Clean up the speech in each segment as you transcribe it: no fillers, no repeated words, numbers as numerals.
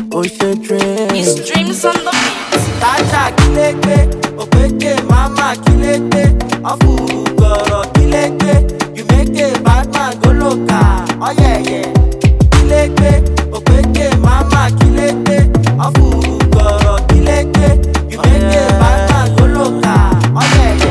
Ocean dream. His dreams on the beat. Tata kileke, opeke mama kileke, afugoro kileke, you make a bad man go loca. Oh yeah yeah. Kileke, opeke mama kileke, afugoro kileke, you make a bad man go loca. Oh yeah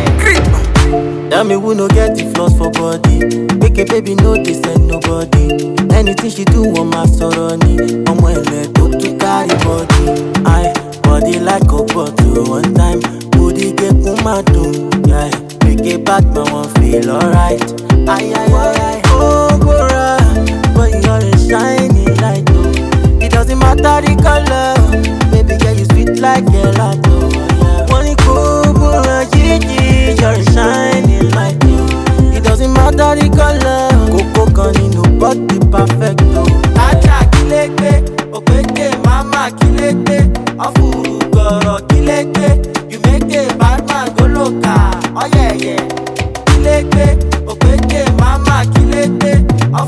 yeah. Tell me who no get the flaws for body. Make a baby no they send nobody. Anything she do on my soroni. I'm well to carry body. I body like a bottle. One time, booty get kumado. Yeah, make a bad man want feel alright. Ay ay ay, oh Gora, but you're a shining light. Oh, it doesn't matter the color. Baby girl, you sweet like gelato. Money go Gora, Gigi, you're a shining light. Oh, it doesn't matter the color. Coco Connie, nobody perfect. Oh, Tata kileke, opeke mama kileke, afugoro kileke, you make a bad man go loca. Oh yeah yeah. Kileke, opeke mama kileke,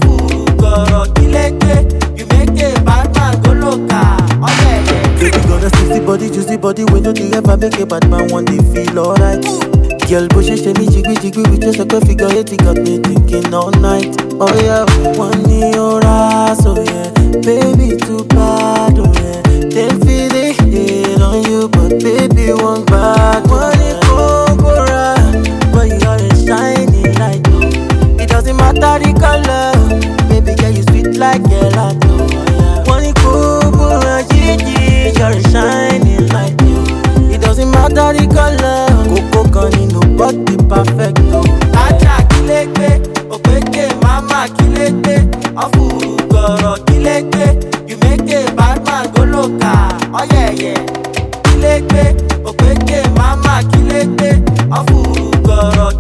afugoro kileke, you make a bad man go loca. Oh yeah yeah. baby got a sexy body, juicy body. When do they ever make a bad man one day feel alright? Girl, but she me jiggy jiggy with just a good figure eight. It got me thinking all night. Oh yeah, one in your ass, oh yeah. Baby too bad, oh yeah. Then feel it hate on you, but baby one bad. One in Cobra, but you're a shining light. Oh, it doesn't matter the color. Baby girl, you sweet like gelato. Oh, yeah. One in Cobra, Gigi, you're a shining light. Oh, it doesn't matter the color. Coco Connie, nobody perfect. Oh, Tata kileke, opeke mama kileke, afugoro kileke, you make a bad man go loca. Oh yeah yeah. Kileke, opeke mama kileke, afugoro